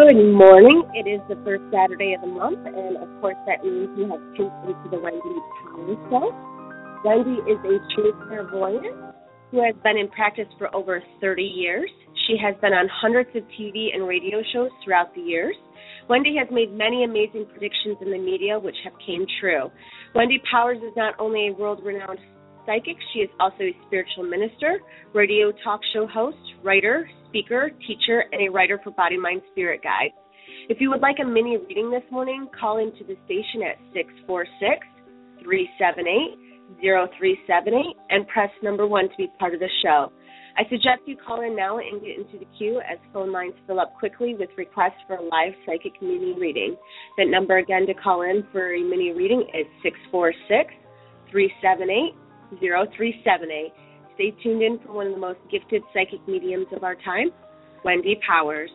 Good morning. It is the first Saturday of the month, and of course that means you have tuned into the Wendy Power Show. Wendy is a true clairvoyant who has been in practice for over 30 years. She has been on hundreds of TV and radio shows throughout the years. Wendy has made many amazing predictions in the media which have came true. Wendy Powers is not only a world-renowned psychic, she is also a spiritual minister, radio talk show host, writer, speaker, teacher, and a writer for Body, Mind, Spirit Guide. If you would like a mini reading this morning, call into the station at 646-378-0378 and press number 1 to be part of the show. I suggest you call in now and get into the queue as phone lines fill up quickly with requests for a live psychic mini reading. That number again to call in for a mini reading is 646-378-0378. Stay tuned in for one of the most gifted psychic mediums of our time, Wendy Powers.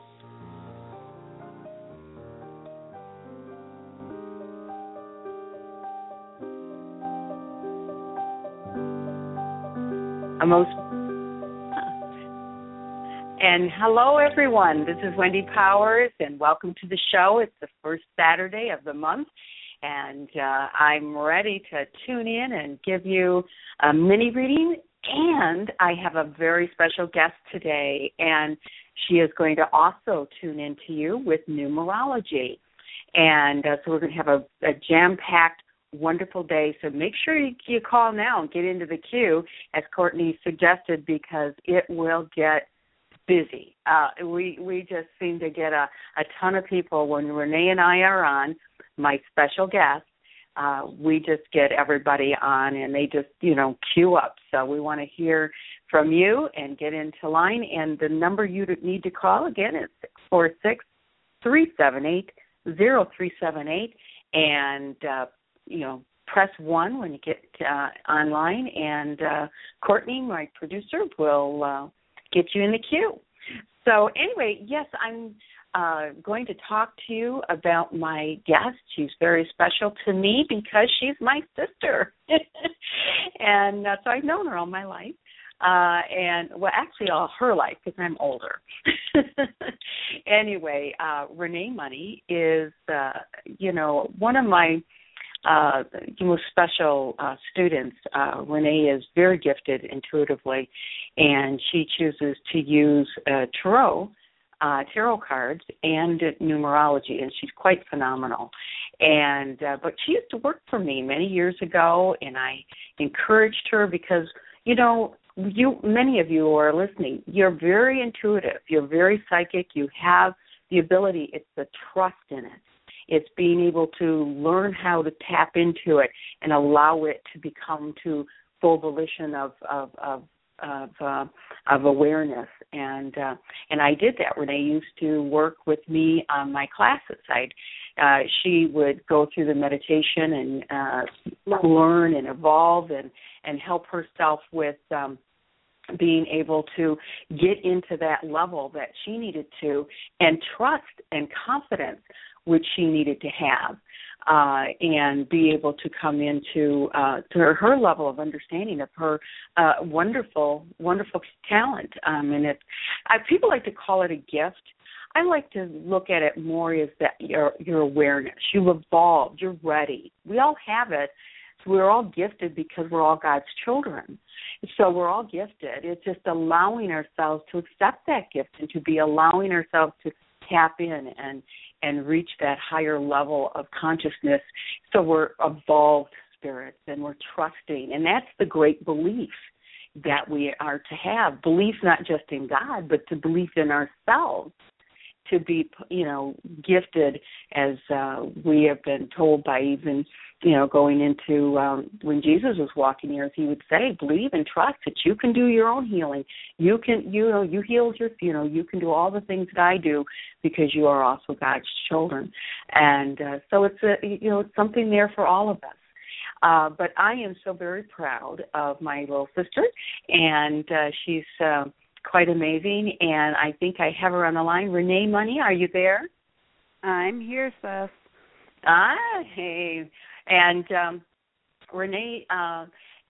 And hello, everyone. This is Wendy Powers, and welcome to the show. It's the first Saturday of the month, and I'm ready to tune in and give you a mini reading. And I have a very special guest today, and she is going to also tune in to you with numerology. And so we're going to have a jam-packed, wonderful day. So make sure you call now and get into the queue, as Courtney suggested, because it will get busy. We just seem to get a ton of people when Renee and I are on, my special guest. We just get everybody on, and they just, queue up. So we want to hear from you and get into line. And the number you need to call, again, is 646-378-0378. And, press 1 when you get online. And Courtney, my producer, will get you in the queue. So anyway, yes, I'm going to talk to you about my guest. She's very special to me because she's my sister. And so I've known her all my life. Actually all her life because I'm older. Anyway, Renee Money is, one of my most special students. Renee is very gifted intuitively, and she chooses to use tarot cards and numerology, and she's quite phenomenal. And but she used to work for me many years ago, and I encouraged her because, many of you who are listening, you're very intuitive, you're very psychic, you have the ability, it's the trust in it. It's being able to learn how to tap into it and allow it to become to full volition of awareness. And I did that. Renee used to work with me on my classes. She would go through the meditation and learn and evolve and help herself with being able to get into that level that she needed to, and trust and confidence which she needed to have, and be able to come into to her level of understanding of her wonderful, wonderful talent. And people like to call it a gift. I like to look at it more as that your awareness. You've evolved. You're ready. We all have it. So we're all gifted because we're all God's children. So we're all gifted. It's just allowing ourselves to accept that gift and to be allowing ourselves to tap in and reach that higher level of consciousness. So we're evolved spirits and we're trusting. And that's the great belief that we are to have. Belief not just in God, but to belief in ourselves, to be, gifted as we have been told by even, going into when Jesus was walking the earth, he would say, believe and trust that you can do your own healing. You can, you healed your, you can do all the things that I do because you are also God's children. And so it's, it's something there for all of us. But I am so very proud of my little sister, and she's quite amazing, and I think I have her on the line. Renee Money, are you there? I'm here, sis. Hey. And Renee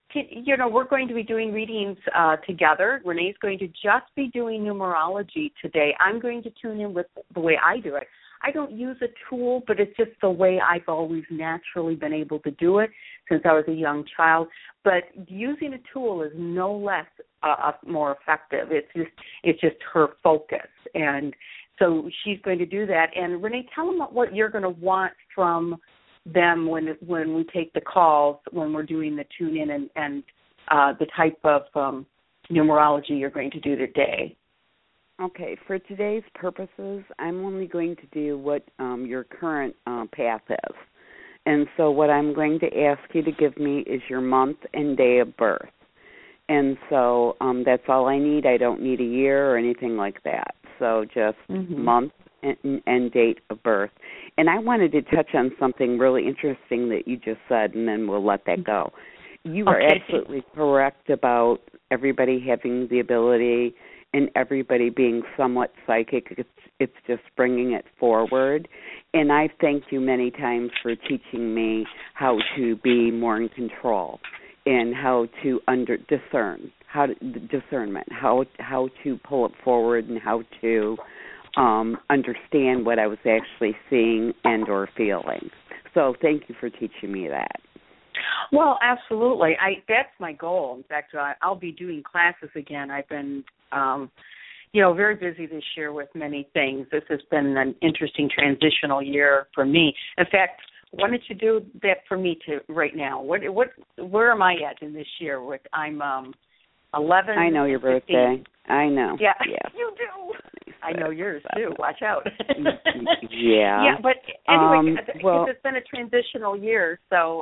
we're going to be doing readings together. Renee's going to just be doing numerology today. I'm going to tune in with the way I do it. I don't use a tool, but it's just the way I've always naturally been able to do it since I was a young child. But using a tool is no less more effective. It's just her focus, and so she's going to do that. And Renee, tell them what you're going to want from them when we take the calls, when we're doing the tune in, and the type of numerology you're going to do today. Okay, for today's purposes, I'm only going to do what your current path is. And so what I'm going to ask you to give me is your month and day of birth. And so that's all I need. I don't need a year or anything like that. So just month and date of birth. And I wanted to touch on something really interesting that you just said, and then we'll let that go. You are absolutely correct about everybody having the ability and everybody being somewhat psychic. It's just bringing it forward. And I thank you many times for teaching me how to be more in control and how to discernment, how to pull it forward and how to understand what I was actually seeing and or feeling. So thank you for teaching me that. Well, absolutely. That's my goal. In fact, I'll be doing classes again. I've been, very busy this year with many things. This has been an interesting transitional year for me. In fact, why don't you do that for me too right now? Where am I at in this year? I'm 11. I know your 15. birthday. I know. Yeah, you do. I know yours too. Watch out. Yeah. Yeah, but anyway, it's been a transitional year, so.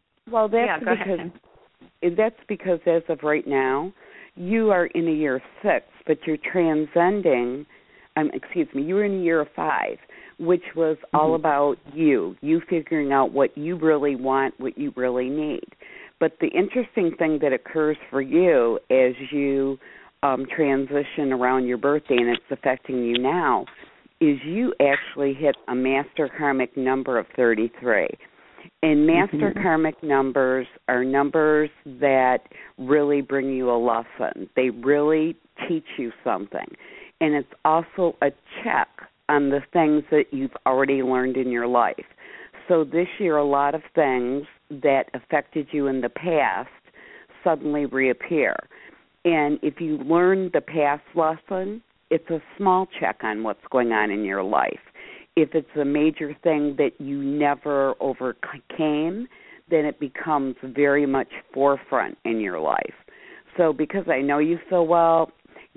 That's because as of right now, you are in a year 6, but you're transcending. You were in a year 5, which was all about you figuring out what you really want, what you really need. But the interesting thing that occurs for you as you transition around your birthday, and it's affecting you now, is you actually hit a master karmic number of 33. And master karmic numbers are numbers that really bring you a lesson. They really teach you something. And it's also a check on the things that you've already learned in your life. So this year, a lot of things that affected you in the past suddenly reappear. And if you learn the past lesson, it's a small check on what's going on in your life. If it's a major thing that you never overcame, then it becomes very much forefront in your life. So because I know you so well,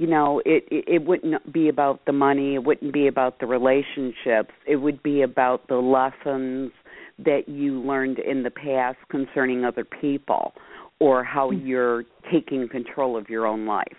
it wouldn't be about the money, it wouldn't be about the relationships, it would be about the lessons that you learned in the past concerning other people or how you're taking control of your own life.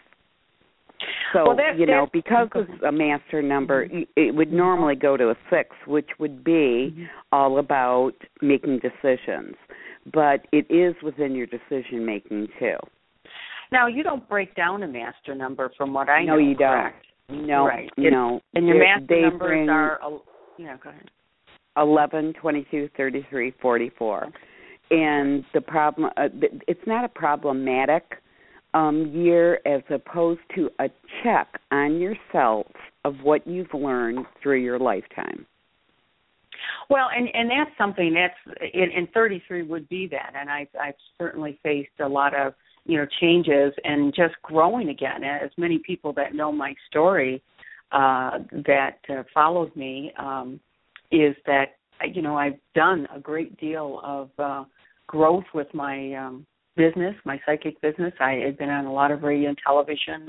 So, because it's a master number, it would normally go to a 6, which would be all about making decisions. But it is within your decision-making, too. Now, you don't break down a master number from what I know. No, you correct? Don't. No, right. No. And your master numbers are, go ahead. 11, 22, 33, 44. And the problem, it's not a problematic year as opposed to a check on yourself of what you've learned through your lifetime. Well, and that's something in 33 would be that, and I've certainly faced a lot of changes and just growing again. As many people that know my story that follows me is that I've done a great deal of growth with my business, my psychic business. I had been on a lot of radio and television,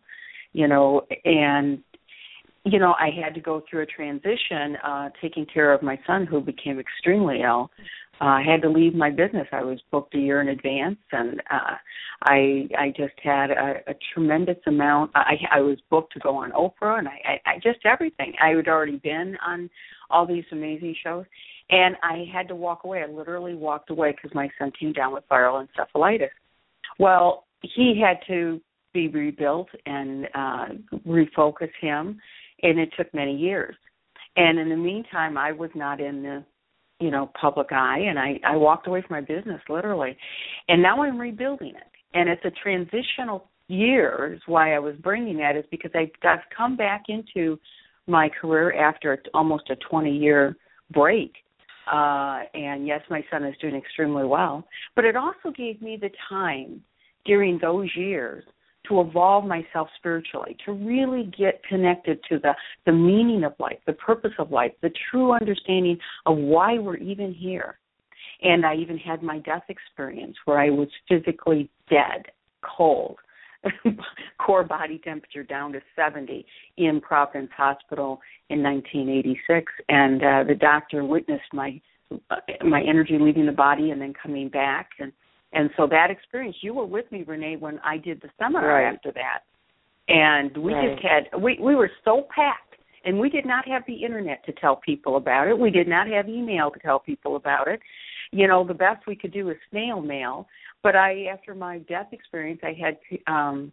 and I had to go through a transition taking care of my son who became extremely ill. I had to leave my business. I was booked a year in advance, and I just had a tremendous amount. I was booked to go on Oprah, and I just everything. I had already been on all these amazing shows, and I had to walk away. I literally walked away because my son came down with viral encephalitis. Well, he had to be rebuilt and refocus him, and it took many years. And in the meantime, I was not in the public eye, and I walked away from my business literally. And now I'm rebuilding it. And it's a transitional year is why I was bringing that, is because I've come back into my career after almost a 20-year break. And yes, my son is doing extremely well. But it also gave me the time during those years to evolve myself spiritually, to really get connected to the meaning of life, the purpose of life, the true understanding of why we're even here. And I even had my death experience where I was physically dead, cold, core body temperature down to 70 in Providence Hospital in 1986. And the doctor witnessed my energy leaving the body and then coming back. And so that experience, you were with me, Renee, when I did the seminar after that. And we just had, we were so packed, and we did not have the internet to tell people about it. We did not have email to tell people about it. The best we could do was snail mail. But after my death experience, I had to,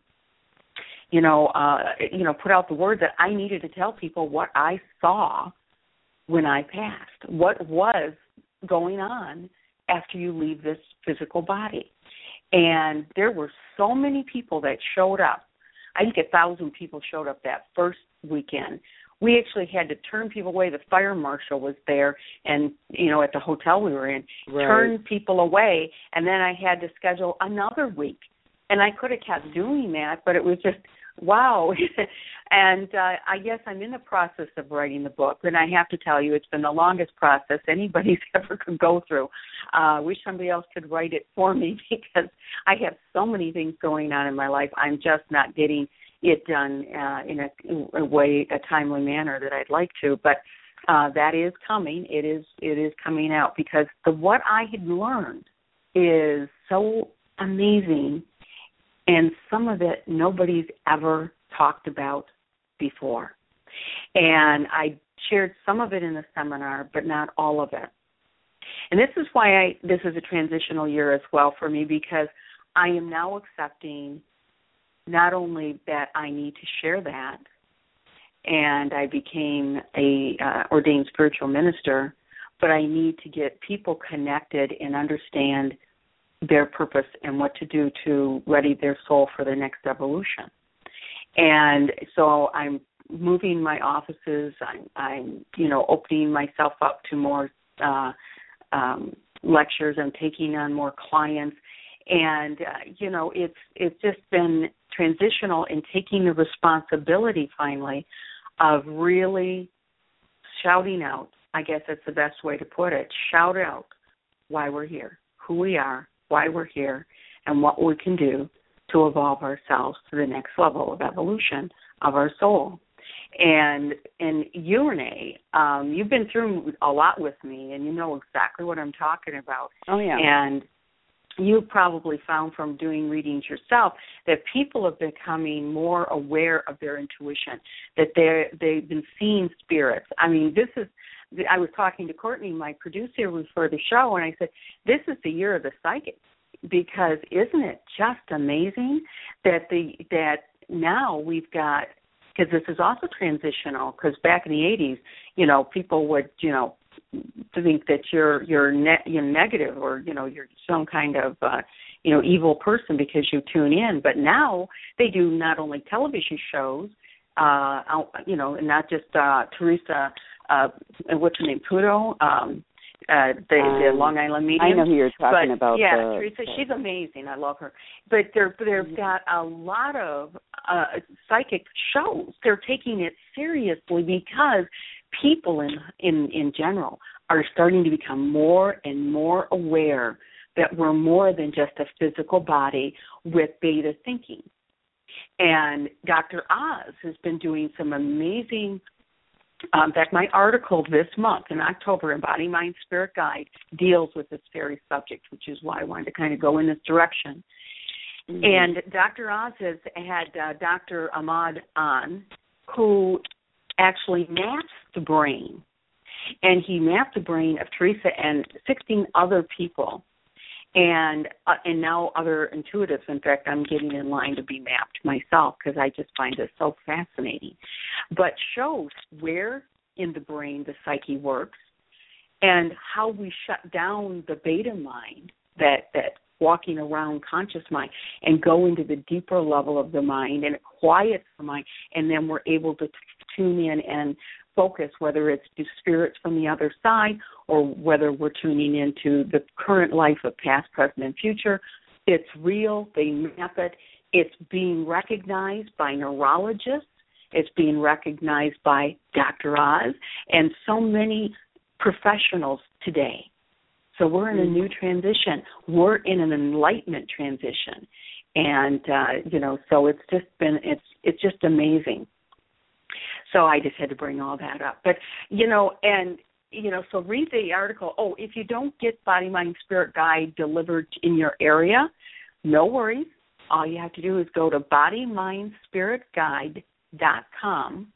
put out the word that I needed to tell people what I saw when I passed, what was going on after you leave this physical body. And there were so many people that showed up. I think 1,000 people showed up that first weekend. We actually had to turn people away. The fire marshal was there and, at the hotel we were in, turn people away. And then I had to schedule another week. And I could have kept doing that, but it was just, wow. And I guess I'm in the process of writing the book. And I have to tell you, it's been the longest process anybody's ever could go through. I wish somebody else could write it for me because I have so many things going on in my life. I'm just not getting it done in a timely manner that I'd like to, but that is coming. It is coming out because what I had learned is so amazing, and some of it nobody's ever talked about before. And I shared some of it in the seminar, but not all of it. And this is why this is a transitional year as well for me, because I am now accepting not only that I need to share that, and I became a ordained spiritual minister, but I need to get people connected and understand their purpose and what to do to ready their soul for the next evolution. And so I'm moving my offices. I'm opening myself up to more lectures. I'm taking on more clients. And, it's just been transitional in taking the responsibility finally of really shouting out, I guess that's the best way to put it, shout out why we're here, who we are, why we're here, and what we can do to evolve ourselves to the next level of evolution of our soul. And you, Renee, you've been through a lot with me, and you know exactly what I'm talking about. Oh, yeah. And you probably found from doing readings yourself that people have been becoming more aware of their intuition, that they've been seeing spirits. I mean, I was talking to Courtney, my producer, for the show, and I said, this is the year of the psychic, because isn't it just amazing that now we've got, because this is also transitional, because back in the 80s, people would, to think that you're negative or you're some kind of evil person because you tune in. But now they do not only television shows, and not just Teresa, what's her name, Pudo, the Long Island Medium. I know who you're talking about. Yeah, Teresa, she's amazing. I love her. But they've got a lot of psychic shows. They're taking it seriously because people in general are starting to become more and more aware that we're more than just a physical body with beta thinking. And Dr. Oz has been doing some amazing, in fact, my article this month in October, Embody Mind Spirit Guide, deals with this very subject, which is why I wanted to kind of go in this direction. Mm-hmm. And Dr. Oz has had Dr. Ahmad on, who actually maps the brain. And he mapped the brain of Teresa and 16 other people, and now other intuitives. In fact, I'm getting in line to be mapped myself because I just find it so fascinating. But shows where in the brain the psyche works, and how we shut down the beta mind, that walking around conscious mind, and go into the deeper level of the mind, and it quiets the mind, and then we're able to tune in and focus, whether it's to spirits from the other side or whether we're tuning into the current life of past, present, and future. It's real. They map it. It's being recognized by neurologists. It's being recognized by Dr. Oz and so many professionals today. So we're in a new transition. We're in an enlightenment transition. And, so it's just amazing. So I just had to bring all that up. But, so read the article. Oh, if you don't get Body, Mind, Spirit Guide delivered in your area, no worries. All you have to do is go to bodymindspiritguide.com,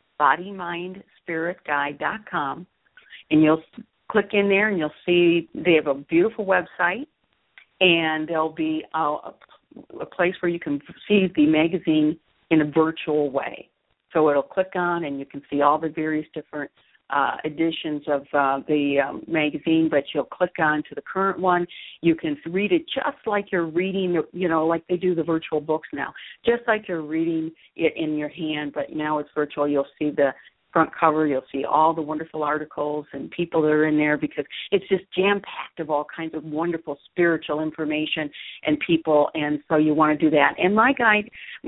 bodymindspiritguide.com, and you'll click in there and you'll see they have a beautiful website, and there'll be a place where you can see the magazine in a virtual way. So it'll click on and you can see all the various different editions of the magazine, but you'll click on to the current one. You can read it just like you're reading, like they do the virtual books now, just like you're reading it in your hand, but now it's virtual. You'll see the front cover. You'll see all the wonderful articles and people that are in there, because it's just jam-packed of all kinds of wonderful spiritual information and people, and so you want to do that. And my guide,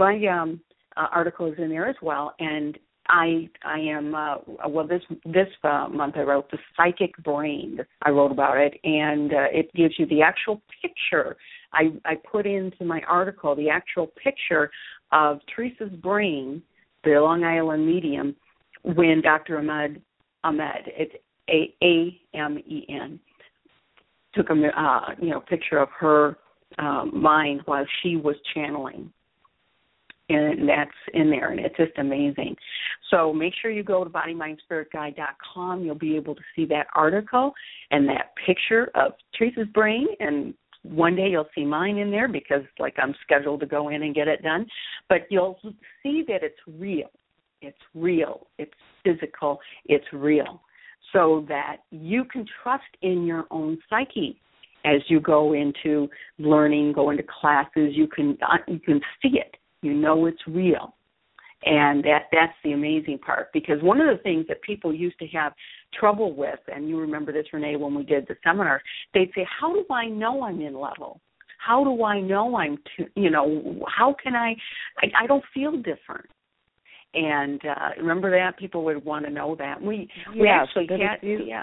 article is in there as well, and I am this month I wrote The Psychic Brain. I wrote about it, and it gives you the actual picture. I put into my article the actual picture of Teresa's brain, the Long Island medium, when Dr. Ahmed, it's A-M-E-N, took a picture of her mind while she was channeling. And that's in there, and it's just amazing. So make sure you go to bodymindspiritguide.com. You'll be able to see that article and that picture of Teresa's brain, and one day you'll see mine in there because, I'm scheduled to go in and get it done. But you'll see that it's real. It's real. It's physical. It's real. So that you can trust in your own psyche as you go into learning, go into classes. You can see it. You know it's real. And that's the amazing part, because one of the things that people used to have trouble with, and you remember this, Renee, when we did the seminars, they'd say, how do I know I'm in level? How do I know how can I don't feel different. And remember that? People would want to know that. We actually can't,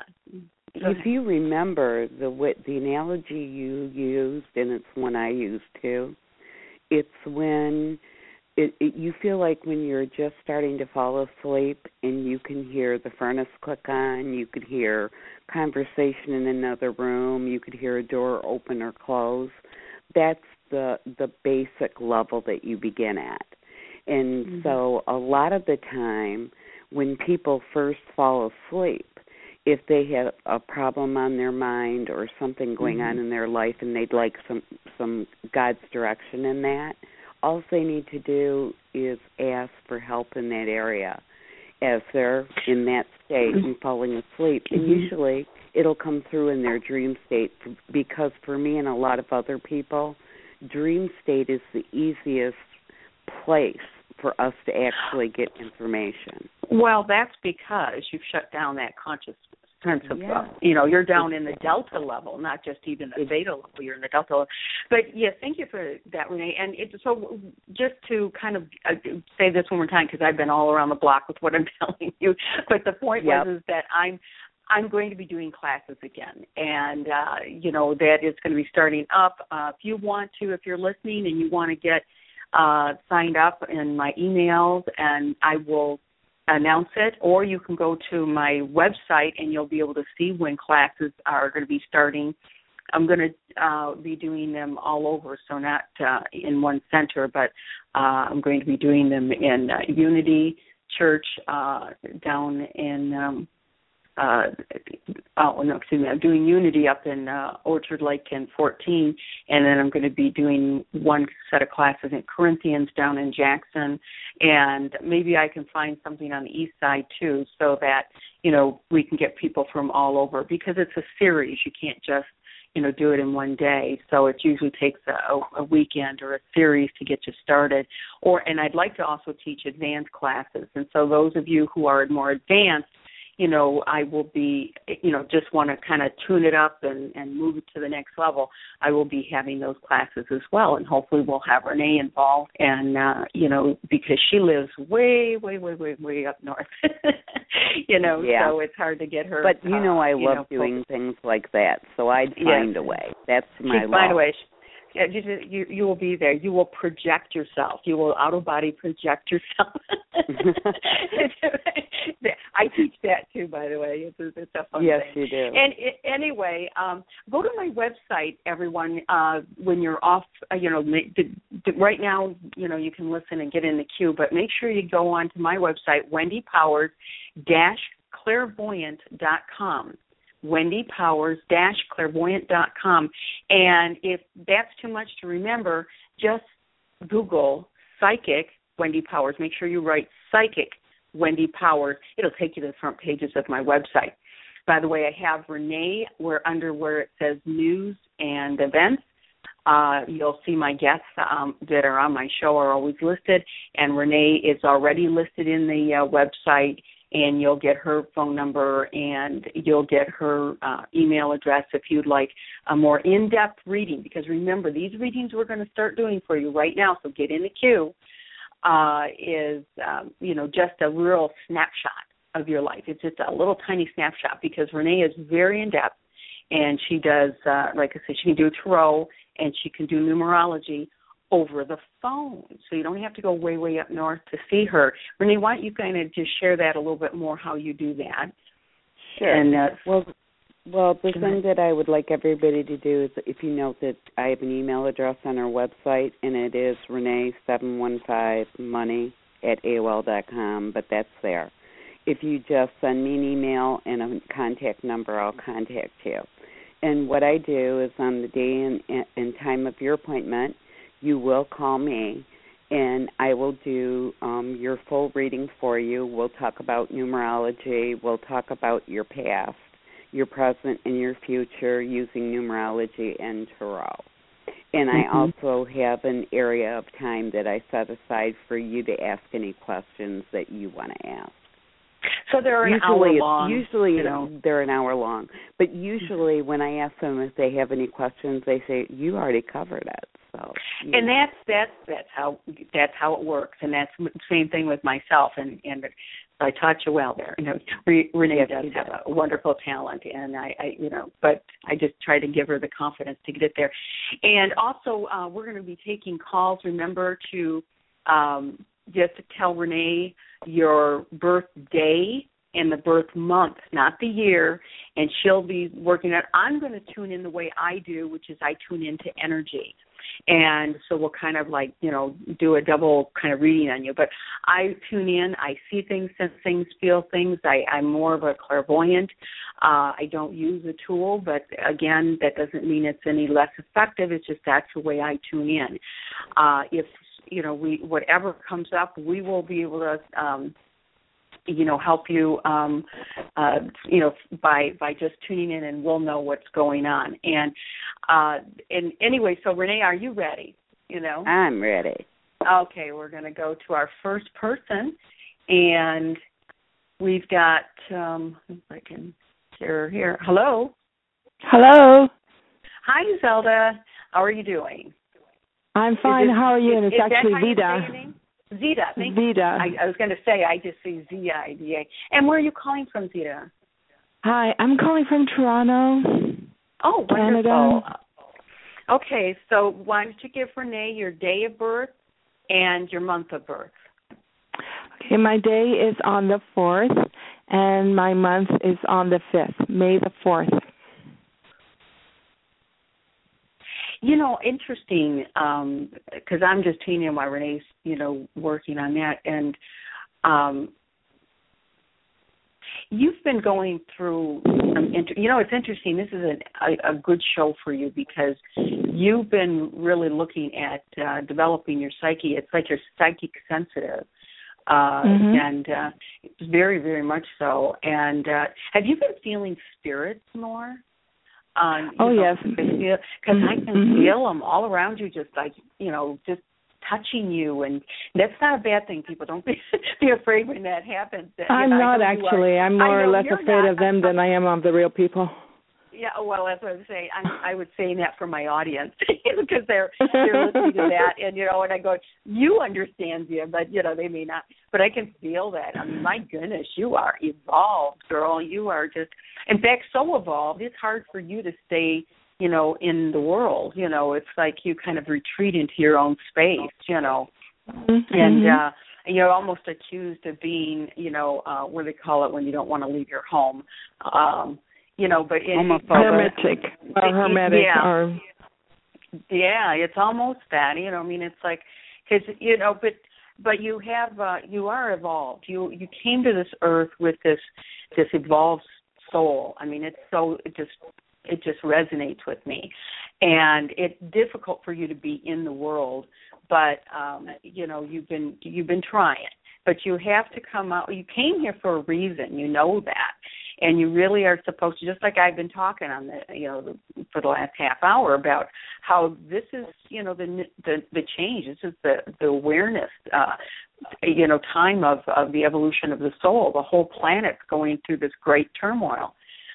If you remember the analogy you used, and it's one I use too, it's when you feel like when you're just starting to fall asleep and you can hear the furnace click on, you could hear conversation in another room, you could hear a door open or close. That's the basic level that you begin at. And so a lot of the time when people first fall asleep, if they have a problem on their mind or something going on in their life and they'd like some God's direction in that, all they need to do is ask for help in that area as they're in that state and falling asleep. And usually it'll come through in their dream state, because for me and a lot of other people, dream state is the easiest place for us to actually get information. Well, that's because you've shut down that conscious sense of, you're down in the delta level, not just even the theta level, you're in the delta level. But, thank you for that, Renee. And so just to kind of say this one more time, because I've been all around the block with what I'm telling you, but the point is that I'm going to be doing classes again, and, that is going to be starting up. If you want to, if you're listening and you want to get signed up in my emails, and I will announce it, or you can go to my website and you'll be able to see when classes are going to be starting. I'm going to be doing them all over, so not in one center, but I'm going to be doing them in Unity Church down in I'm doing Unity up in Orchard Lake in 14, and then I'm going to be doing one set of classes in Corinthians down in Jackson, and maybe I can find something on the east side too, so that, we can get people from all over, because it's a series. You can't just do it in one day. So it usually takes a weekend or a series to get you started. And I'd like to also teach advanced classes. And so those of you who are more advanced, I will be, just want to kind of tune it up and move it to the next level. I will be having those classes as well. And hopefully we'll have Renee involved. And, because she lives way, way, way, way, way up north, so it's hard to get her. But, I love doing things like that. So I'd find a way. That's my law. Find a way. Yeah, you will be there. You will project yourself. You will out-of-body project yourself. I teach that too, by the way. It's a fun yes, thing. You do. And anyway, go to my website, everyone. When you're off, right now, you can listen and get in the queue. But make sure you go on to my website, wendypowers-clairvoyant.com. wendypowers-clairvoyant.com. And if that's too much to remember, just Google Psychic Wendy Powers. Make sure you write Psychic Wendy Powers. It'll take you to the front pages of my website. By the way, I have Renee where it says news and events. You'll see my guests that are on my show are always listed, and Renee is already listed in the website. And you'll get her phone number, and you'll get her email address if you'd like a more in-depth reading. Because remember, these readings we're going to start doing for you right now, so get in the queue, is just a real snapshot of your life. It's just a little tiny snapshot, because Renee is very in-depth, and she does, like I said, she can do tarot, and she can do numerology over the phone, so you don't have to go way, way up north to see her. Renee, why don't you kind of just share that a little bit more, how you do that? Sure. And, well, the thing that I would like everybody to do is, if you note that I have an email address on our website, and it is renee715money@AOL.com, but that's there. If you just send me an email and a contact number, I'll contact you. And what I do is, on the day and time of your appointment, you will call me, and I will do your full reading for you. We'll talk about numerology. We'll talk about your past, your present, and your future using numerology and tarot. And I also have an area of time that I set aside for you to ask any questions that you want to ask. So they're an hour long. Usually they're an hour long. But usually when I ask them if they have any questions, they say, you already covered it. So, and that's how it works, and that's the same thing with myself. And I taught you well there. Renee does have a wonderful talent, and but I just try to give her the confidence to get it there. And also, we're going to be taking calls. Remember to just to tell Renee your birthday and the birth month, not the year, and she'll be working on. I'm going to tune in the way I do, which is I tune into energy. And so we'll kind of do a double kind of reading on you. But I tune in, I see things, sense things, feel things. I'm more of a clairvoyant. I don't use a tool, but again, that doesn't mean it's any less effective. It's just that's the way I tune in. If whatever comes up, we will be able to help you, by just tuning in, and we'll know what's going on. And anyway, so Renee, are you ready? I'm ready. Okay, we're going to go to our first person, and we've got, if I can share her here. Hello. Hello. Hi, Zelda. How are you doing? I'm fine. How are you? And it's actually Vida. Zita, thank you. Zita. I was going to say, I just see Z-I-D-A. And where are you calling from, Zita? Hi, I'm calling from Toronto. Oh, Canada. Wonderful. Okay, so why don't you give Renee your day of birth and your month of birth? Okay, my day is on the 4th, and my month is on the 5th, May the 4th. Interesting, because I'm just tuning in while Renee's, working on that. And You've been going through some, it's interesting. This is a good show for you because you've been really looking at developing your psyche. It's like you're psychic sensitive, and very, very much so. And have you been feeling spirits more? Yes. Because I can feel them all around you, just like, just touching you, and that's not a bad thing. People, don't be afraid when that happens. I'm not actually. I'm more or less afraid of them than I am of the real people. Yeah, well, that's what I'm saying. I would say that for my audience because they're listening to that, and and I go, you understand, but they may not. But I can feel that. I mean, my goodness, you are evolved, girl. You are just, in fact, so evolved. It's hard for you to stay, in the world. It's like you kind of retreat into your own space, and you're almost accused of being, what do they call it when you don't want to leave your home. But hermetic or hermetic yeah, it's almost that. It's like, because but you have you are evolved. You came to this earth with this evolved soul. I mean, it just resonates with me, and it's difficult for you to be in the world, but you've been trying, but you have to come out. You came here for a reason. You know that. And you really are supposed to, just like I've been talking on for the last half hour about how this is, the change. This is the awareness, time of the evolution of the soul. The whole planet's going through this great turmoil,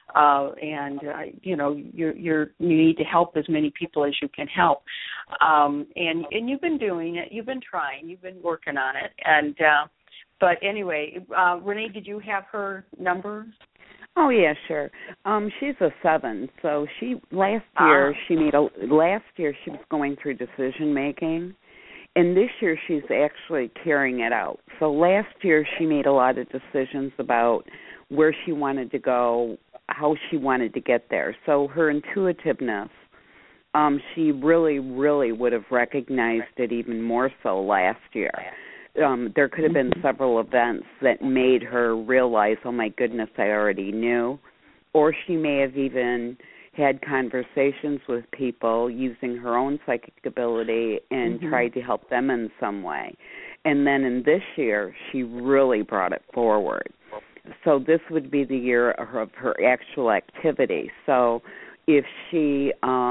you need to help as many people as you can help. And you've been doing it. You've been trying. You've been working on it. And but anyway, Renee, did you have her numbers? Oh yeah, sure. She's a 7, so last year she was going through decision making, and this year she's actually carrying it out. So last year she made a lot of decisions about where she wanted to go, how she wanted to get there. So her intuitiveness, she really, really would have recognized it even more so last year. There could have been several events that made her realize, oh, my goodness, I already knew. Or she may have even had conversations with people using her own psychic ability and tried to help them in some way. And then in this year, she really brought it forward. So this would be the year of her actual activity. So if she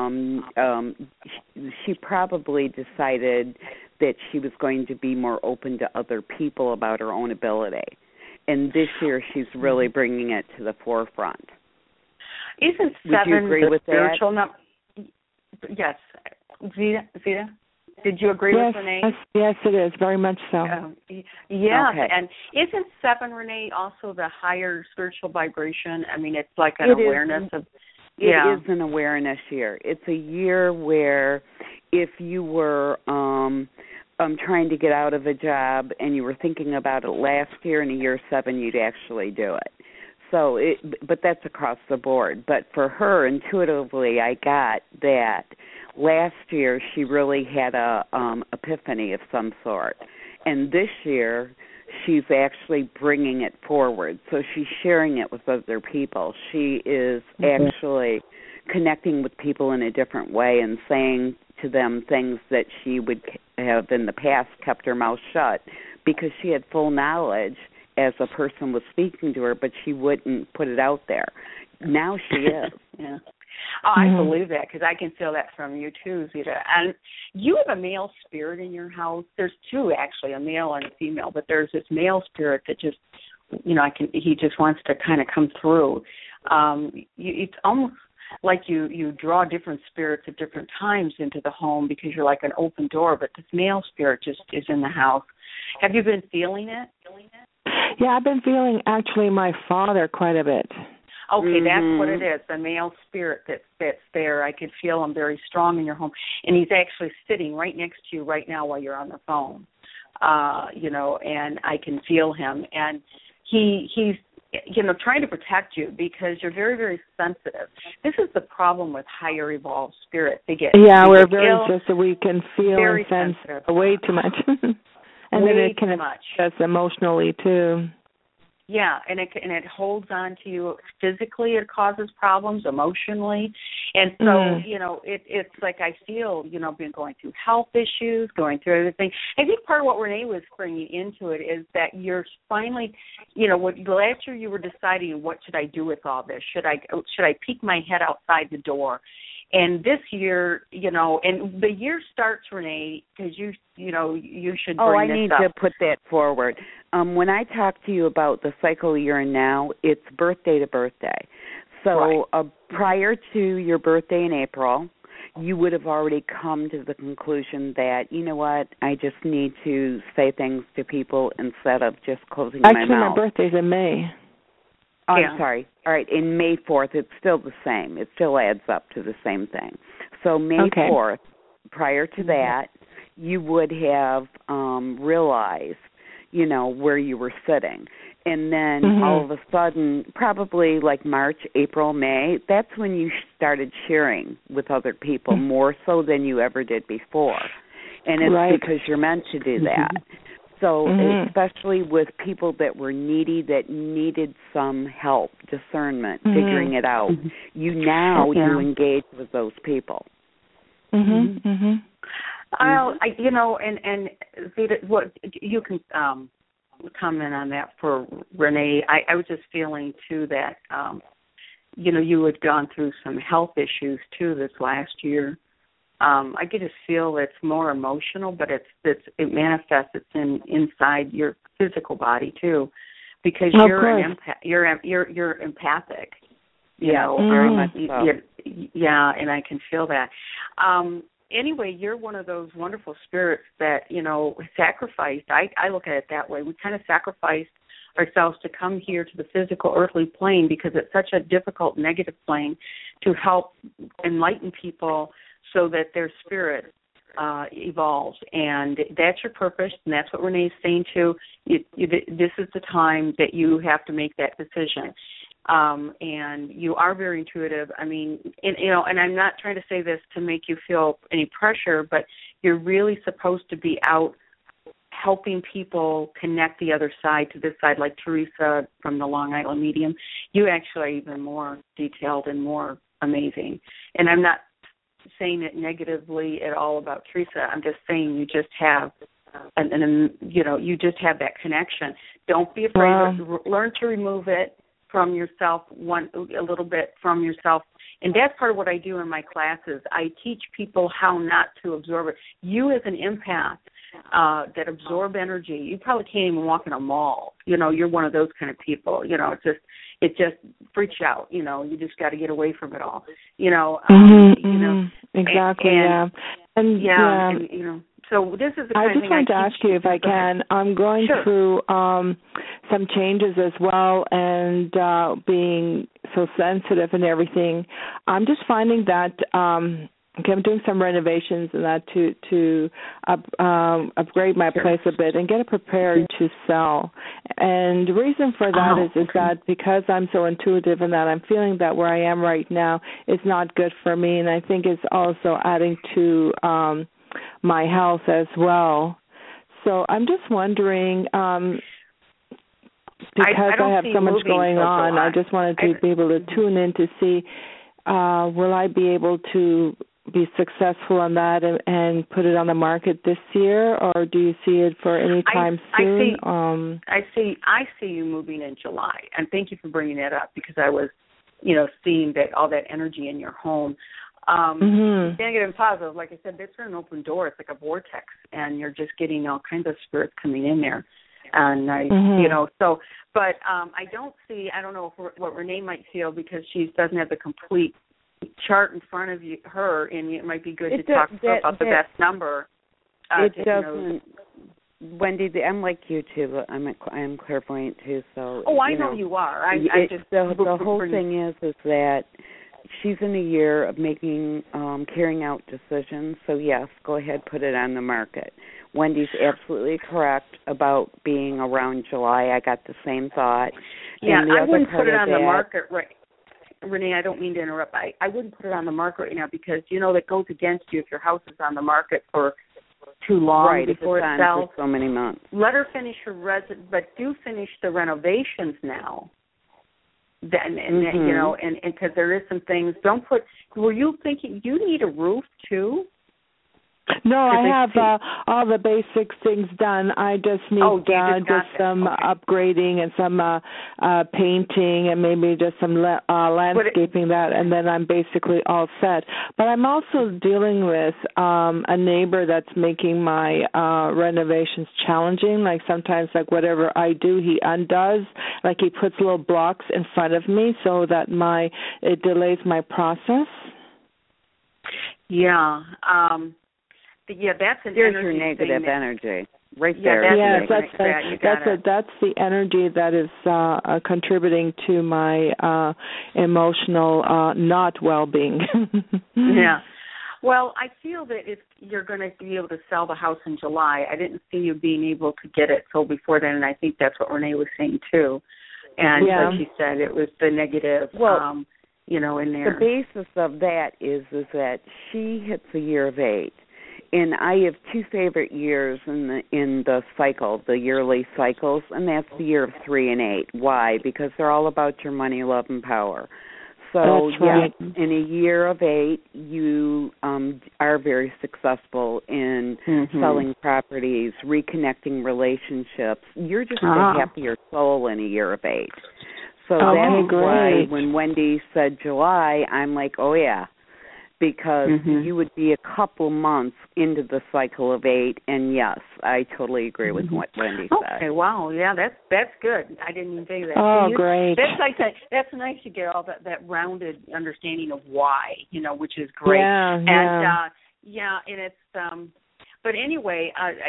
probably decided that she was going to be more open to other people about her own ability. And this year she's really bringing it to the forefront. Isn't 7 Would you agree with spiritual number? Yes. Zita? Did you agree with Renee? Yes, it is, very much so. Yes, okay. And isn't 7, Renee, also the higher spiritual vibration? I mean, it's like an awareness of... It is an awareness year. It's a year where if you were trying to get out of a job and you were thinking about it last year, in a year 7 you'd actually do it. So, but that's across the board. But for her, intuitively, I got that last year she really had a epiphany of some sort, and this year she's actually bringing it forward. So she's sharing it with other people. She is actually connecting with people in a different way and saying to them things that she would have in the past kept her mouth shut because she had full knowledge as a person was speaking to her, but she wouldn't put it out there. Now she is. Yeah. Oh, I believe that because I can feel that from you too, Zita. And you have a male spirit in your house. There's 2 actually, a male and a female, but there's this male spirit that just, he just wants to kind of come through. It's almost like you draw different spirits at different times into the home because you're like an open door, but this male spirit just is in the house. Have you been feeling it? Yeah, I've been feeling actually my father quite a bit. Okay, that's what it is, the male spirit that's there. I could feel him very strong in your home. And he's actually sitting right next to you right now while you're on the phone, and I can feel him. And he's trying to protect you because you're very, very sensitive. This is the problem with higher evolved spirits. We're very sensitive. We can feel very and sense sensitive. way too much. And then it can affect us emotionally, too. Yeah, and it holds on to you physically. It causes problems emotionally, and so it's like I feel been going through health issues, going through everything. I think part of what Renee was bringing into it is that you're finally, what last year you were deciding what should I do with all this? Should I peek my head outside the door? And this year, and the year starts, Renee, because you should bring this up. Oh, I need to put that forward. When I talk to you about the cycle you're in now, it's birthday to birthday. So prior to your birthday in April, you would have already come to the conclusion that, you know what, I just need to say things to people instead of just closing my mouth. Actually, my birthday's in May. Oh, I'm sorry. All right, in May 4th, it's still the same. It still adds up to the same thing. So May 4th, prior to that, you would have realized, where you were sitting. And then all of a sudden, probably like March, April, May, that's when you started sharing with other people more so than you ever did before. And it's because you're meant to do that. So especially with people that were needy, that needed some help, discernment, figuring it out, you engage with those people. And Vita, what you can comment on that for Renee. I was just feeling too that you had gone through some health issues too this last year. I get to feel it's more emotional, but it manifests. It's inside your physical body too, because you're empathic. Very much. Yeah, and I can feel that. Anyway, you're one of those wonderful spirits that sacrificed. I look at it that way. We kind of sacrificed ourselves to come here to the physical earthly plane because it's such a difficult negative plane to help enlighten people so that their spirit evolves. And that's your purpose, and that's what Renee's saying too. This is the time that you have to make that decision. And you are very intuitive. I mean, and I'm not trying to say this to make you feel any pressure, but you're really supposed to be out helping people connect the other side to this side, like Teresa from the Long Island Medium. You actually are even more detailed and more amazing. And I'm not saying it negatively at all about Teresa. I'm just saying you just have, you just have that connection. Don't be afraid. Learn to remove it from yourself, a little bit from yourself. And that's part of what I do in my classes. I teach people how not to absorb it. You as an empath that absorb energy, you probably can't even walk in a mall. You're one of those kind of people. It just freaks you out. You just got to get away from it all. Exactly. So this is the kind of thing I just wanted to ask you if I can. I'm going through some changes as well, and being so sensitive and everything. I'm just finding that I'm doing some renovations and that to upgrade my place a bit and get it prepared to sell. And the reason for that is that because I'm so intuitive and that I'm feeling that where I am right now is not good for me, and I think it's also adding to my health as well. So I'm just wondering, because I have so much going on, I just wanted to be able to tune in to see will I be able to be successful on that and put it on the market this year, or do you see it for any time soon? I see you moving in July, and thank you for bringing that up because I was, seeing that all that energy in your home. Negative and positive, like I said, it's an open door. It's like a vortex, and you're just getting all kinds of spirits coming in there. And I don't know what Renee might feel because she doesn't have the complete chart in front of her, and it might be good to talk to her about the best number. It doesn't. Wendy, I'm like you too. I'm clairvoyant too. So. Oh, I know you are. The whole thing is that she's in a year of carrying out decisions. So yes, go ahead, put it on the market. Wendy's absolutely correct about being around July. I got the same thought. Yeah, I wouldn't put it on the market right. Renee, I don't mean to interrupt. I wouldn't put it on the market right now because, that goes against you if your house is on the market for too long right, before it's it on sells. for so many months. Let her finish her but do finish the renovations now. Then you know, and because there is some things. Don't put. Were you thinking you need a roof too? No, I have all the basic things done. I just need just some upgrading and some painting and maybe just some landscaping and then I'm basically all set. But I'm also dealing with a neighbor that's making my renovations challenging. Like sometimes, like whatever I do, he undoes. Like he puts little blocks in front of me so that it delays my process. Yeah. Yeah, that's an There's energy your negative thing energy right there. Yeah, that's the energy that is contributing to my emotional not well-being. Yeah. Well, I feel that if you're going to be able to sell the house in July, I didn't see you being able to get it sold before then, and I think that's what Renee was saying too. And like she said, it was the negative, you know, in there. The basis of that is that she hits the year of 8. And I have 2 favorite years in the cycle, the yearly cycles, and that's the year of 3 and 8. Why? Because they're all about your money, love, and power. So, that's right. In a year of 8, you are very successful in selling properties, reconnecting relationships. You're just a happier soul in a year of 8. So that's why when Wendy said July, I'm like, oh, yeah. Because you would be a couple months into the cycle of 8, and yes, I totally agree with what Wendy said. Okay, wow, yeah, that's good. I didn't even think of that. Oh, great. That's like that. That's nice to get all that rounded understanding of why, you know, which is great. Yeah, and and it's. But anyway,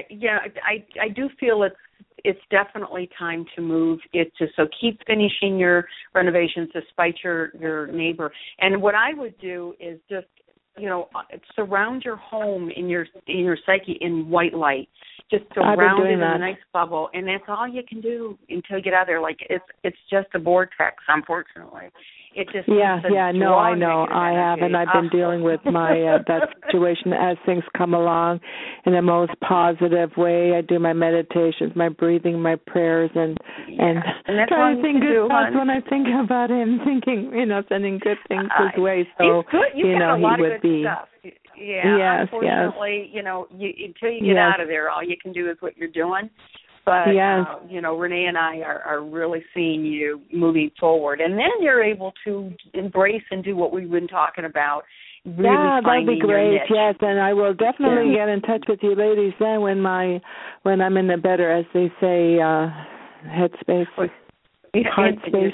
I do feel it's definitely time to move. So keep finishing your renovations despite your neighbor. And what I would do is just, you know, surround your home in your psyche in white light. Just surround it in a nice bubble, and that's all you can do until you get out of there. Like it's just a vortex, unfortunately. It just I know. I have, and I've been dealing with my that situation as things come along in the most positive way. I do my meditations, my breathing, my prayers, and trying to think good thoughts when I think about him, thinking, you know, sending good things his way. So you know, he would be. Stuff. Yeah, unfortunately, you know, until you get out of there, all you can do is what you're doing. But, you know, Renee and I are really seeing you moving forward. And then you're able to embrace and do what we've been talking about. Really that'd be great. Yes, and I will definitely get in touch with you ladies then when I'm in the better, as they say, headspace. Heart space.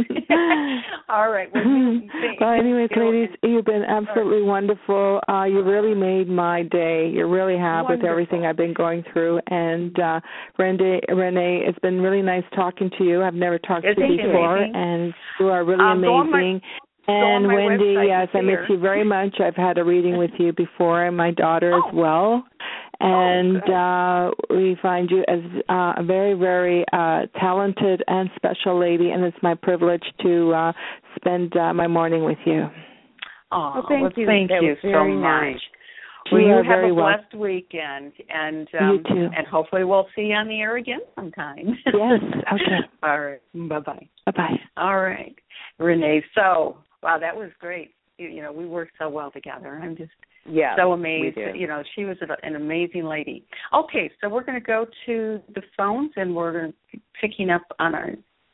All right. Well, anyways, ladies, you've been absolutely wonderful. You really made my day. You really have with everything I've been going through. And Renee, it's been really nice talking to you. I've never talked to you before, and you are really amazing. And Wendy, yes, I miss you very much. I've had a reading with you before, and my daughter as well. And we find you as a very, very talented and special lady, and it's my privilege to spend my morning with you. Oh, thank you so much. Well, you have a blessed weekend, and you too. And hopefully we'll see you on the air again sometime. Yes. Okay. All right. Bye-bye. Bye-bye. All right, Renee. So, wow, that was great. You know, we worked so well together. I'm just so amazed. You know, she was an amazing lady. Okay, so we're going to go to the phones, and we're going to be picking up on our.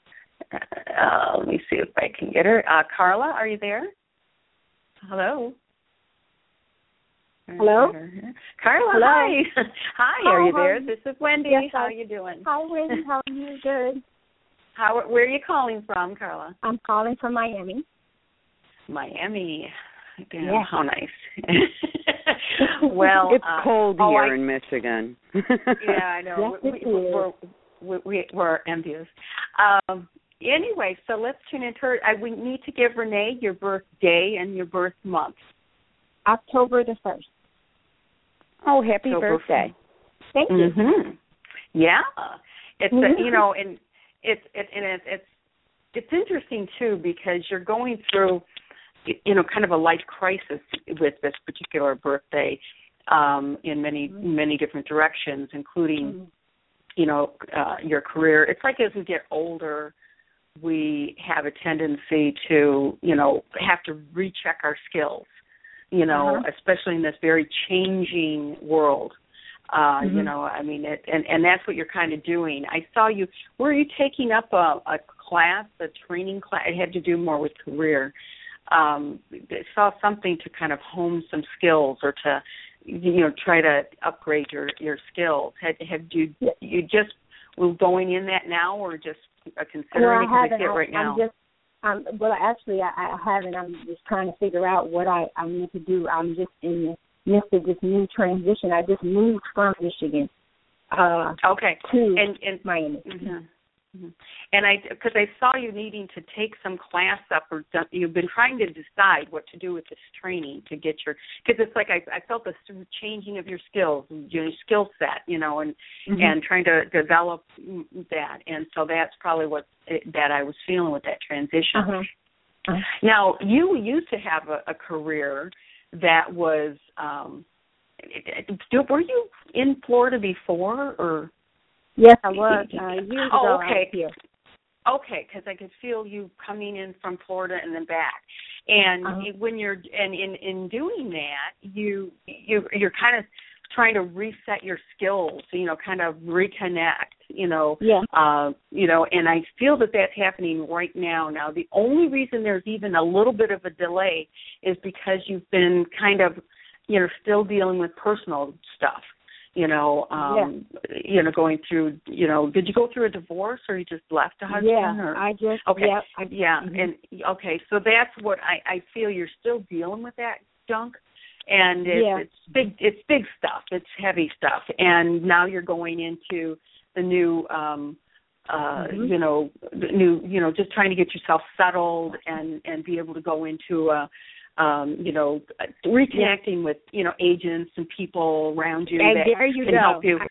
Let me see if I can get her. Carla, are you there? Hello. Hello? Carla, hello. hi. Hi, are you there? This is Wendy. Yes, how are you doing? Hi, Wendy. How are you? Good. Where are you calling from, Carla? I'm calling from Miami. Miami. Yeah, how nice. Well, it's cold here in Michigan. Yeah, I know. Yes, we're envious. Anyway, so let's tune into her. We need to give Renee your birthday and your birth month. October the 1st. Oh, happy birthday! Thank you. Mm-hmm. Yeah, it's you know, and it's interesting too because you're going through, you know, kind of a life crisis with this particular birthday. in many different directions, including, your career. It's like as we get older, we have a tendency to, have to recheck our skills, especially in this very changing world. And that's what you're kind of doing. I saw you, were you taking up a class, a training class? It had to do more with career. I saw something to kind of hone some skills or to, try to upgrade your skills. Have you just were going in that now, or just considering it right now? Actually, I haven't. I'm just trying to figure out what I need to do. I'm just in the midst of this new transition. I just moved from Michigan to Miami. Mm-hmm. Mm-hmm. And because I saw you needing to take some class up, or you've been trying to decide what to do with this training to get because it's like I felt the changing of your skills, your skill set, and trying to develop that. And so that's probably that I was feeling with that transition. Now, you used to have a career that was, were you in Florida before, or? Yes, I was years ago. Oh, okay. I was here. Okay, because I could feel you coming in from Florida and then back. And when you're in doing that, you're kind of trying to reset your skills, kind of reconnect, and I feel that that's happening right now. Now, the only reason there's even a little bit of a delay is because you've been kind of, still dealing with personal stuff. Going through, did you go through a divorce, or you just left a husband? Yeah, I just, okay. Mm-hmm. And okay, so that's what I feel you're still dealing with that junk, and it's big stuff, it's heavy stuff, and now you're going into the new, just trying to get yourself settled and be able to go into reconnecting with, agents and people around you and that there you can go. help you.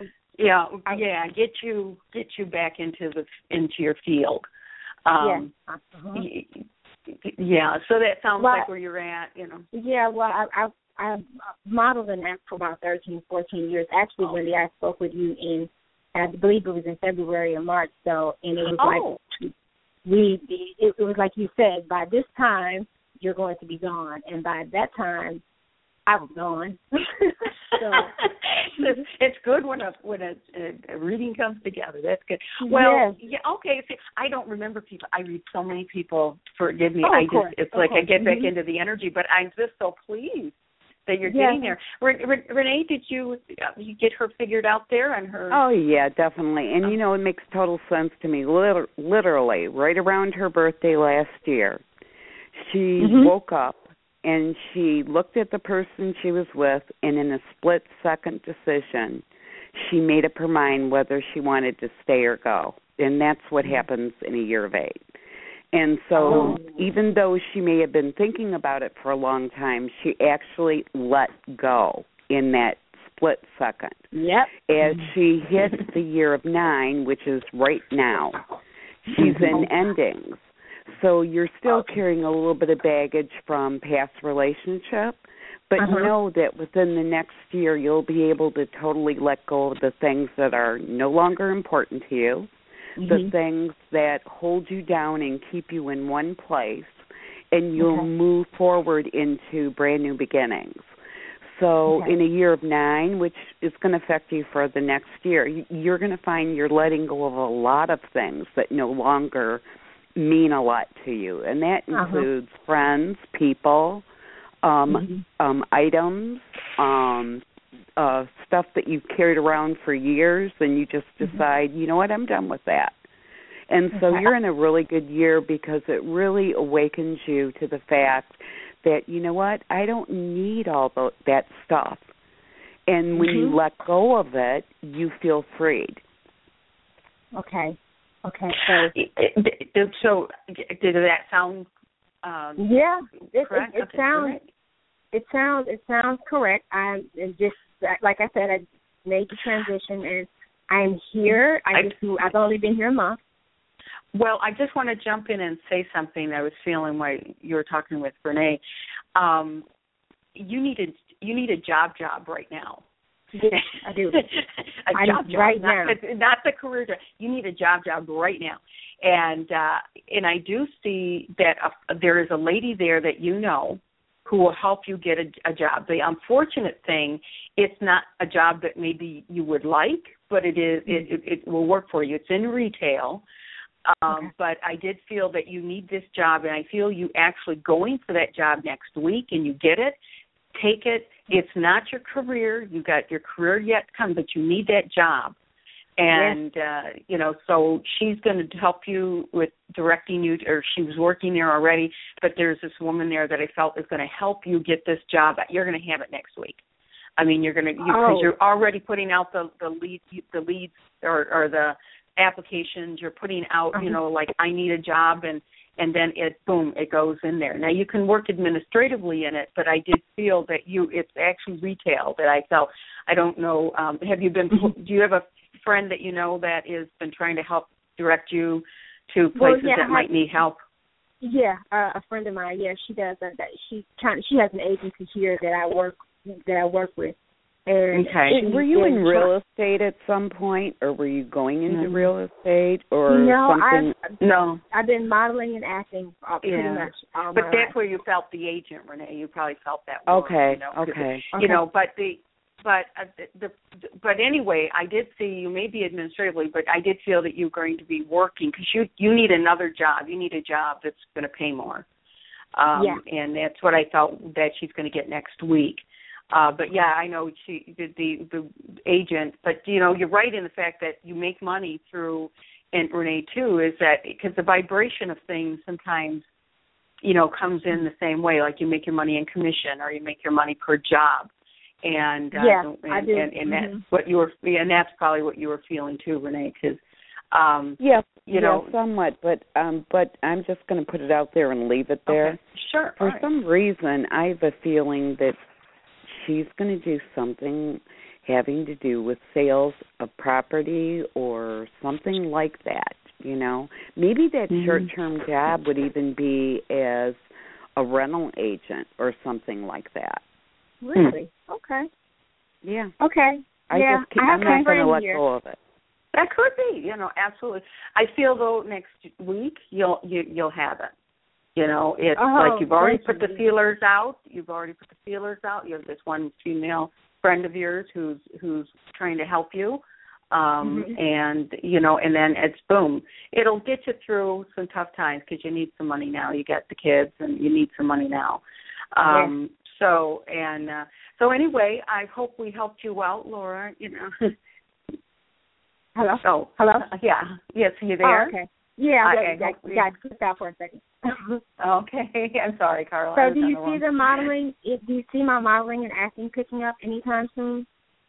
Get you back into your field. So that sounds like where you're at, Yeah, well, I've modeled in that for about 13, 14 years. Actually, Wendy, I spoke with you I believe it was in February or March. So, and it was it was like you said, by this time you're going to be gone, and by that time I was gone. It's good when a reading comes together. That's good. Well, okay. See, I don't remember people. I read so many people. Forgive me. It's like I get back into the energy, but I'm just so pleased that you're getting there. Renee, did you get her figured out there on her? Oh, yeah, definitely. And, it makes total sense to me. Literally, right around her birthday last year, she woke up and she looked at the person she was with, and in a split-second decision, she made up her mind whether she wanted to stay or go. And that's what happens in a year of 8. And so even though she may have been thinking about it for a long time, she actually let go in that split second. Yep. As she hit the year of 9, which is right now, she's in endings. So you're still carrying a little bit of baggage from past relationship, but know that within the next year you'll be able to totally let go of the things that are no longer important to you, the things that hold you down and keep you in one place, and you'll move forward into brand new beginnings. So in a year of 9, which is going to affect you for the next year, you're going to find you're letting go of a lot of things that no longer mean a lot to you, and that includes friends, people, items, stuff that you've carried around for years, and you just decide, you know what, I'm done with that. And so you're in a really good year because it really awakens you to the fact that, you know what, I don't need all that stuff. And when you let go of it, you feel freed. Okay. So did that sound correct? It sounds correct. I'm just, like I said, I made the transition, and I'm here. I've only been here a month. Well, I just want to jump in and say something I was feeling while you were talking with Renee. You needed you need a job right now. Yes, I do. a job right now. Not the career job. You need a job right now. And I do see that there is a lady there that you know who will help you get a job. The unfortunate thing, it's not a job that maybe you would like, but it will work for you. It's in retail. But I did feel that you need this job, and I feel you actually going for that job next week, and you get it. Take it. It's not your career. You got your career yet to come, but you need that job. And, so she's going to help you with directing you, or she was working there already, but there's this woman there that I felt is going to help you get this job. You're going to have it next week. I mean, you're going to, because you're already putting out the leads or the applications. You're putting out, like I need a job, and then it goes in there. Now you can work administratively in it, but I did feel that it's actually retail that I felt. I don't know. Have you been? Do you have a friend that you know that has been trying to help direct you to places that might need help? Yeah, a friend of mine. Yeah, she does. She has an agency here that I work with. And were you in real estate at some point, or were you going into real estate, or something? No, I've been modeling and acting pretty much all my life. But that's where you felt the agent, Renee. You probably felt that. But anyway, I did see you maybe administratively, but I did feel that you're going to be working because you need another job. You need a job that's going to pay more. And that's what I felt that she's going to get next week. But I know she did the agent, but you're right in the fact that you make money through, and Renee too, is that because the vibration of things sometimes, comes in the same way, like you make your money in commission or you make your money per job. And I do. And that's what and that's probably what you were feeling too, Renee, because somewhat, but I'm just going to put it out there and leave it there. Okay. Sure. For some reason, I have a feeling that she's going to do something having to do with sales of property or something like that, Maybe that short-term job would even be as a rental agent or something like that. Really? Okay. Yeah. Okay. I'm not going to let go of it. That could be, absolutely. I feel, though, next week you'll have it. It's like you've already put the feelers out. You have this one female friend of yours who's trying to help you. And then it's boom. It'll get you through some tough times because you need some money now. You got the kids and you need some money now. So anyway, I hope we helped you out, Laura, Hello? Oh, hello? Yeah. Yes, are you there? Oh, okay. Yeah, I got clicked out for a second. Okay. I'm sorry, Carla. So do you see the modeling? Do you see my modeling and acting picking up anytime soon?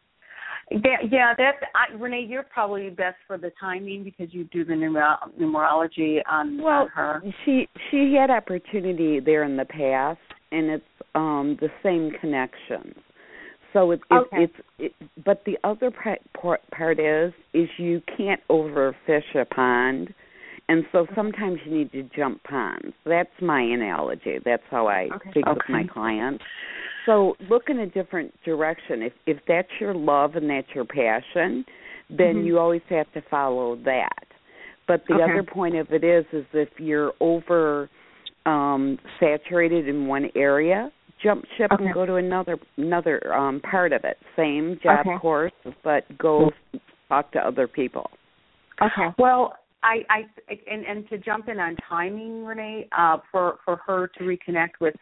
Renee, you're probably best for the timing because you do the numerology on her. She had opportunity there in the past, and it's the same connections. So but the other part is you can't overfish a pond, and so sometimes you need to jump ponds. That's my analogy. That's how I speak with my clients. So look in a different direction. If that's your love and that's your passion, then you always have to follow that. But the other point of it is if you're over saturated in one area, jump ship and go to another part of it. Same job course, but go talk to other people. Okay. Well, and to jump in on timing, Renee, for her to reconnect with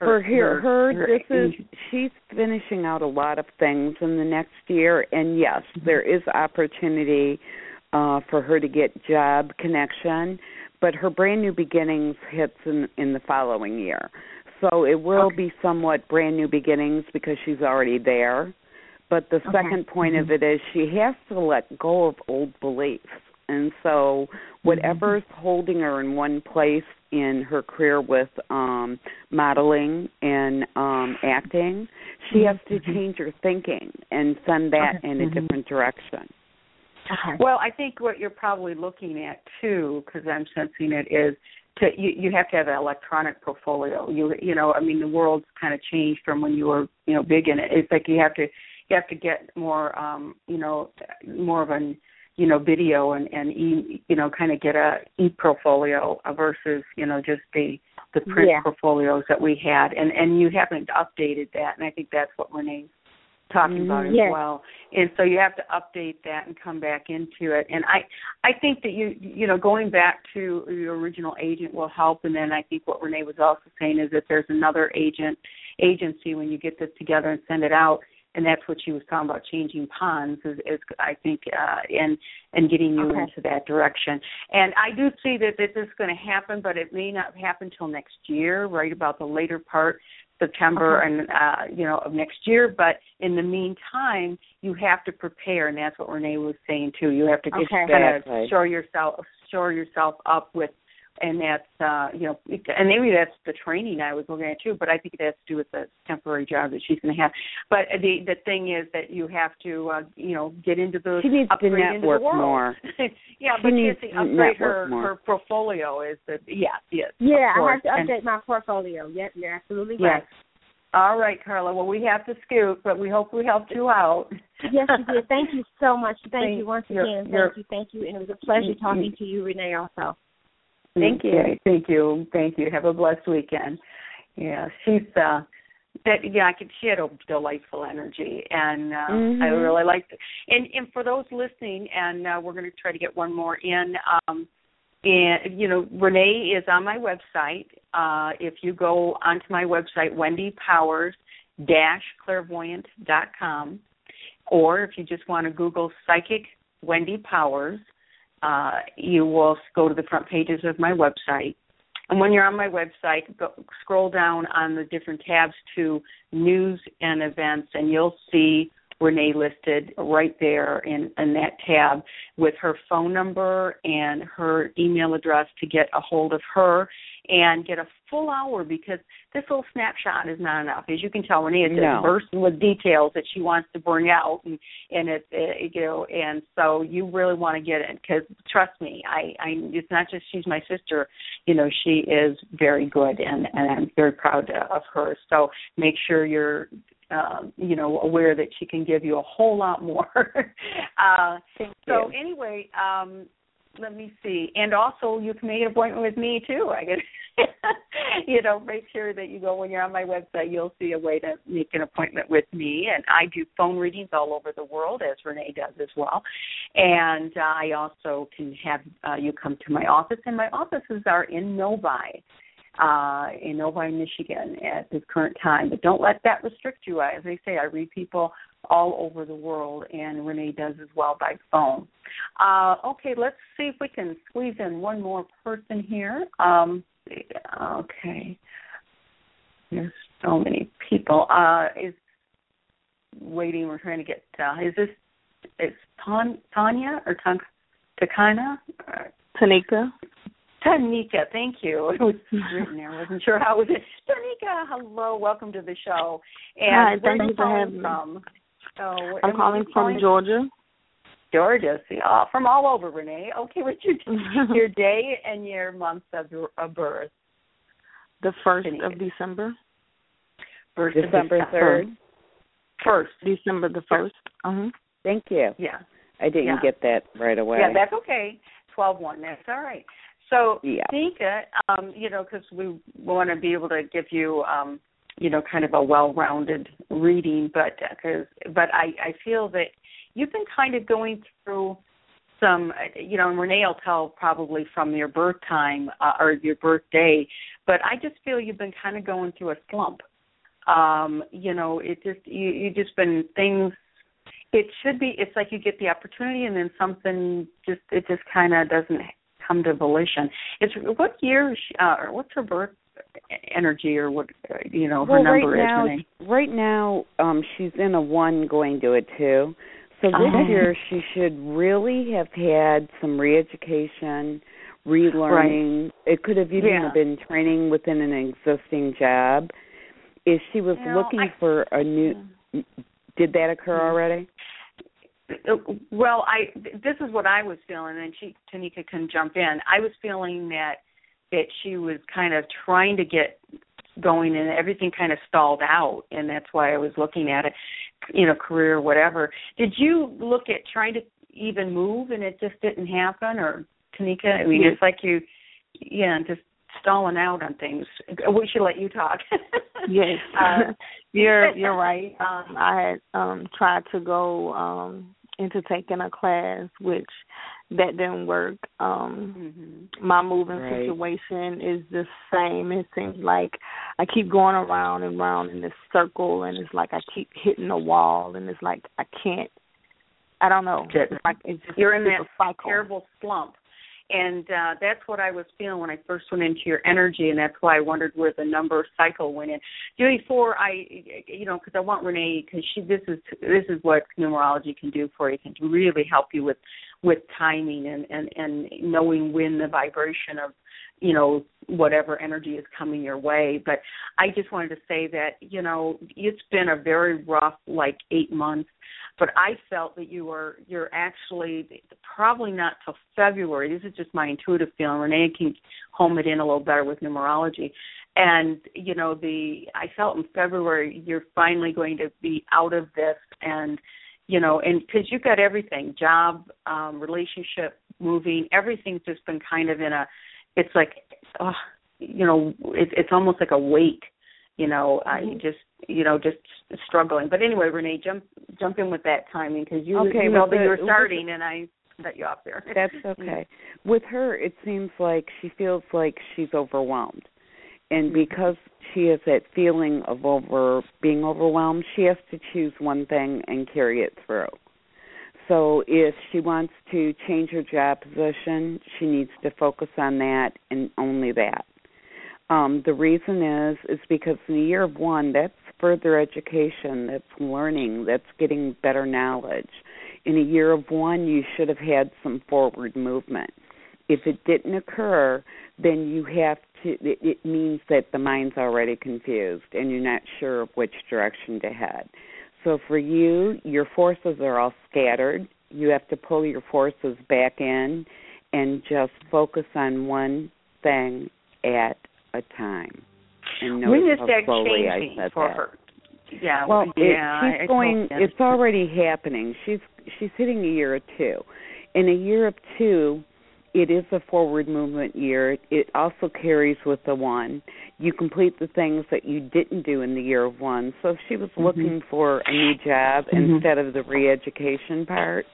she's finishing out a lot of things in the next year, and yes, there is opportunity for her to get job connection, but her brand new beginnings hits in the following year. So it will be somewhat brand new beginnings because she's already there. But the second point of it is she has to let go of old beliefs. And so whatever's holding her in one place in her career with modeling and acting, she has to change her thinking and send that in a different direction. Well, I think what you're probably looking at, too, because I'm sensing it, is you have to have an electronic portfolio. You know, I mean, the world's kind of changed from when you were, you know, big in it. It's like you have to get more, you know, more of an, you know, video and you know, kind of get a e-portfolio versus, you know, just the print portfolios that we had, and you haven't updated that, and I think that's what Renee's talking about as well. And so you have to update that and come back into it. And I think that you know, going back to your original agent will help. And then I think what Renee was also saying is that there's another agency when you get this together and send it out. And that's what she was talking about, changing ponds, is I think, and getting you into that direction. And I do see that this is going to happen, but it may not happen till next year, right about the later part, September and, you know, of next year. But in the meantime, you have to prepare, and that's what Renee was saying, too. You have to just kind of shore yourself up with, and that's, you know, and maybe that's the training I was looking at, too, but I think it has to do with the temporary job that she's going to have. But the thing is that you have to, you know, get into the She needs to network more. Yeah, but she has to upgrade her portfolio. Is that, Yeah, I have to update my portfolio. Yep, you're absolutely right. Yes. All right, Carla. Well, we have to scoot, but we hope we helped you out. Yes, you did. Thank you so much. Thank you once again. Thank you. And it was a pleasure talking to you, Renee, also. Thank you. Thank you. Have a blessed weekend. Yeah, she's she had a delightful energy, and I really liked it. And for those listening, and we're going to try to get one more in. And you know, Renee is on my website. If you go onto my website, wendypowers-clairvoyant.com, or if you just want to Google Psychic Wendy Powers, you will go to the front pages of my website. And when you're on my website, scroll down on the different tabs to news and events, and you'll see Renee listed right there in that tab with her phone number and her email address to get a hold of her and get a full hour, because this little snapshot is not enough. As you can tell, Renee is just bursting with details that she wants to bring out, and you know, and so you really want to get it, because trust me, I it's not just she's my sister, you know, she is very good, and I'm very proud of her. So make sure you're you know, aware that she can give you a whole lot more. So anyway, let me see. And also, you can make an appointment with me, too. I guess, you know, make sure that you go, when you're on my website, you'll see a way to make an appointment with me. And I do phone readings all over the world, as Renee does as well. And I also can have you come to my office. And my offices are in Novi, Michigan at this current time. But don't let that restrict you. As I say, I read people all over the world, and Renee does as well by phone. Okay, let's see if we can squeeze in one more person here. Okay. There's so many people. Is waiting. We're trying to get, is Tanya or Takana? Tanika. Tanika, thank you. It was written there. I wasn't sure how it was. Tanika, hello. Welcome to the show. And hi, thank you for having me. I'm calling from Georgia. Georgia, see, from all over, Renee. Okay, what's your day and your month of birth? The 1st of December. December 3rd. First. December the 1st. Thank you. Yeah. I didn't get that right away. Yeah, that's okay. 12/1, that's all right. So, Tanika, you know, because we want to be able to give you, you know, kind of a well-rounded reading, but I feel that you've been kind of going through some, you know, and Renee will tell probably from your birth time or your birthday, but I just feel you've been kind of going through a slump. You know, you just been things. It should be. It's like you get the opportunity, and then something it just kind of doesn't come to volition. It's what year? What's her birth energy, or what? You know, her number is. Renee? Right now, she's in a 1 going to a 2. So this year she should really have had some re-education, relearning. Right. It could have even been training within an existing job. If she was looking for a new, did that occur already? Well, this is what I was feeling, and Tanika can jump in. I was feeling that she was kind of trying to get going, and everything kind of stalled out, and that's why I was looking at it, career, whatever. Did you look at trying to even move, and it just didn't happen, or Tanika? I mean, it's like just stalling out on things. We should let you talk. Yes, you're right. I had tried to go into taking a class, which that didn't work. My moving situation is the same. It seems like I keep going around and around in this circle, and it's like I keep hitting a wall, and it's like I can't. I don't know. It's just you're in that cycle. Terrible slump. And that's what I was feeling when I first went into your energy, and that's why I wondered where the number cycle went in. Before because I want Renee, because this is what numerology can do for you. It can really help you with timing and knowing when the vibration of whatever energy is coming your way. But I just wanted to say that it's been a very rough 8 months. But I felt that you're actually probably not till February. This is just my intuitive feeling. Renee can home it in a little better with numerology. And, I felt in February you're finally going to be out of this and because you've got everything, job, relationship, moving, everything's just been kind of it's like, it's almost like a weight. Just struggling. But anyway, Renee, jump in with that timing because you that you were starting, and I let you off there. That's okay. With her, it seems like she feels like she's overwhelmed, and because she has that feeling of being overwhelmed, she has to choose one thing and carry it through. So if she wants to change her job position, she needs to focus on that and only that. The reason is because in the year of 1, that's further education, that's learning, that's getting better knowledge. In a year of 1, you should have had some forward movement. If it didn't occur, then you have to, it means that the mind's already confused and you're not sure of which direction to head. So for you, your forces are all scattered. You have to pull your forces back in and just focus on one thing at a time. And when is how that slowly changing I said for that. her? Yeah, well, she's going. It's already happening. She's hitting a year of 2. In a year of 2, it is a forward movement year. It also carries with the 1. You complete the things that you didn't do in the year of 1. So if she was looking for a new job instead of the re-education part,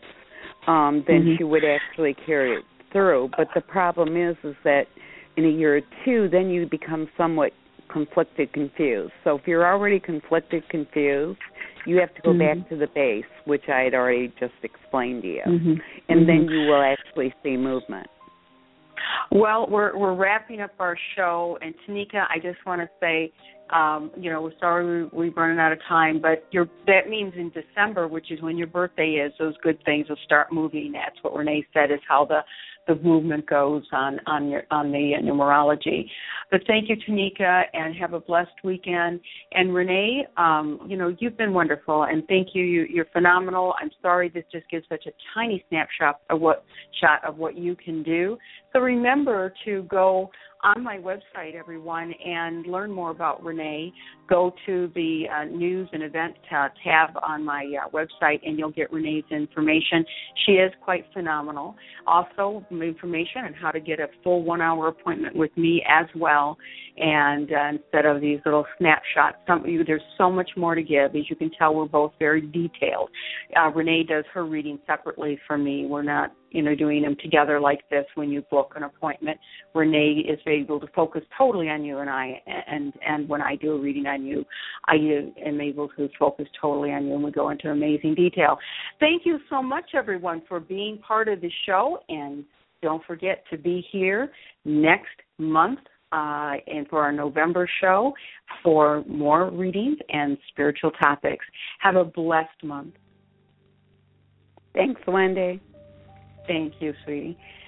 then she would actually carry it through. But the problem is that in a year or 2, then you become somewhat conflicted, confused. So if you're already conflicted, confused, you have to go back to the base, which I had already just explained to you, and then you will actually see movement. Well, we're wrapping up our show, and Tanika, I just want to say, we're sorry we're running out of time, but that means in December, which is when your birthday is, those good things will start moving. That's what Renee said is how the movement goes on the numerology. But thank you, Tanika, and have a blessed weekend. And Renee, you've been wonderful, and thank you. You're phenomenal. I'm sorry this just gives such a tiny snapshot of what you can do. So remember to go on my website, everyone, and learn more about Renee. Go to the news and events tab on my website, and you'll get Renee's information. She is quite phenomenal. Also, information on how to get a full 1-hour appointment with me as well, and instead of these little snapshots. There's so much more to give. As you can tell, we're both very detailed. Renee does her reading separately from me. We're not doing them together like this when you book an appointment. Renee is able to focus totally on you, and when I do a reading on you, I am able to focus totally on you, and we go into amazing detail. Thank you so much, everyone, for being part of the show, and don't forget to be here next month and for our November show for more readings and spiritual topics. Have a blessed month. Thanks, Wendy. Thank you, sweetie.